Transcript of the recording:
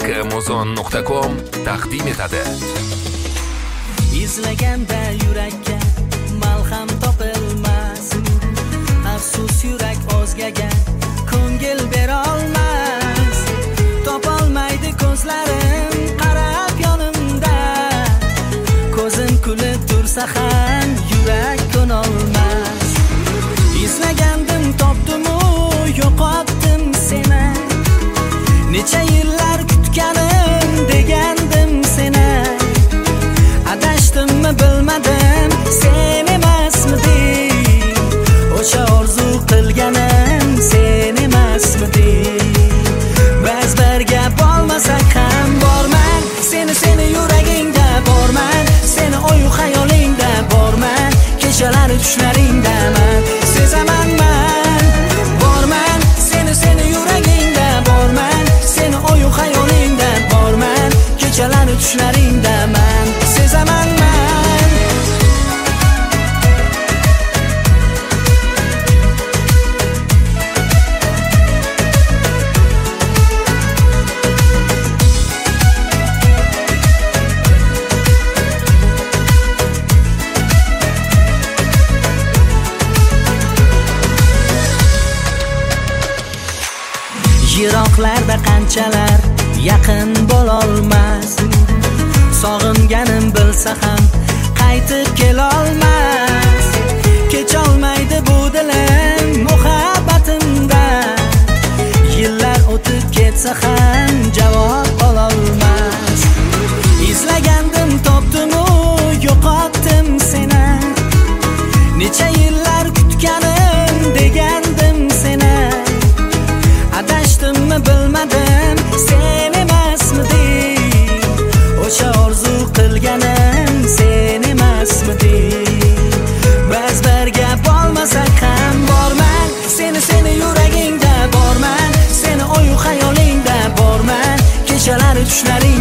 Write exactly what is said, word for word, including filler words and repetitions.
Amazon nuqta com taqdim etadi. Izlaganda yurakka malham topilmas, afsus yurak o'zgaga ko'ngil bera olmas. Topolmaydi ko'zlarim qarab yonimda, ko'zim kulib tursa ham yurak ko'nolmas. Izlagandim topdim-u yo'qotdim seni, necha yillar kutganim degandim seni. Adashdimmi bilmadim, sen emasmiding? O'sha orzu qilganim sen emasmiding? Ba'zi bir gap olmasak ham borman, seni seni yuragingda borman, seni o'yu xayolingda borman, kechalari tushlaringdaman, sezaman man. Borman, seni seni yuragingda borman, seni o'yu xayolingda borman, kechalari tushlaringdaman, sezaman man. Yiroqlarda qanchalar yaqin bo'lolmas, sog'inganim bilsa ham qaytib kelolmas. Kecholmaydi bu dilim muhabbatimda, yillar o'tib ketsa ham javob ololmas. Izlagandim topdim-u yo'qotdim seni, necha yillar kutganim degandim seni. Adashdimmi bilmadim, sen emasmiding? O'sha orzu qilganim sen emasmiding? Ba'zi bir gap olmasak ham borman, seni seni yuragingda borman, seni o'yu xayolingda borman, kechalari tushlaring